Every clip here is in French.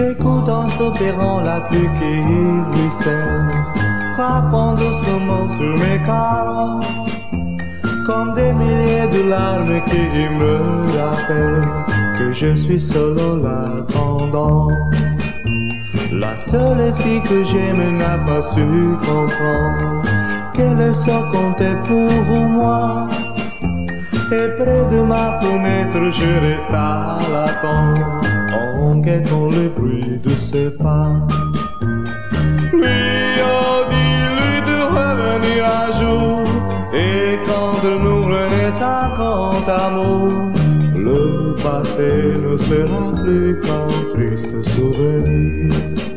J'écoute en s'opérant la pluie qui ruisselle, frappant doucement sur mes carreaux, comme des milliers de larmes qui me rappellent que je suis seul en l'attendant. La seule fille que j'aime n'a pas su comprendre qu'elle sort comptait pour moi. Et près de ma fenêtre je reste à l'attendre, en guettant le bruit de ses pas. Lui a dit-lui de revenir un jour, et quand de nous renaît sa grand amour, le passé ne sera plus qu'un triste souvenir.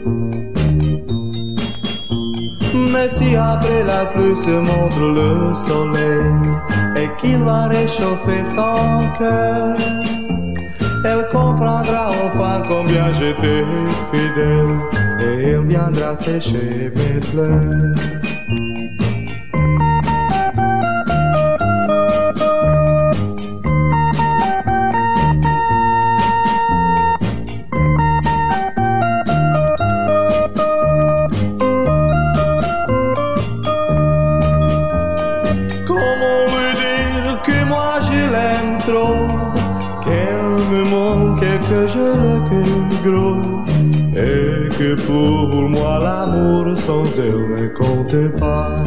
Mais si après la pluie se montre le soleil et qu'il va réchauffer son cœur, elle comprendra enfin combien j'étais fidèle, et elle viendra sécher mes pleurs. Qu'elle me manque et que je le cœur gros, et que pour moi l'amour sans elle ne comptait pas.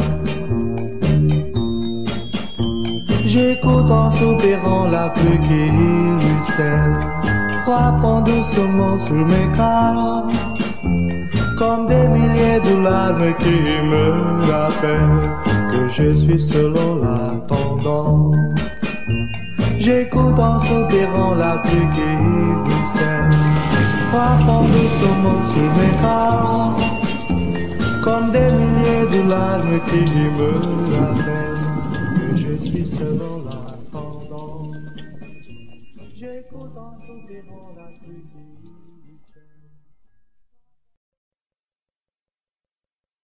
J'écoute en soupirant la pluie qui ruisselle, frappant doucement sur mes carreaux, comme des milliers de larmes qui me rappellent que je suis seul en l'attendant. J'écoute en soupirant la pluie qui ruisselle, frappant doucement sur mes carreaux, comme des milliers de larmes qui me rappellent que je suis seul en l'attendant. J'écoute en soupirant la pluie qui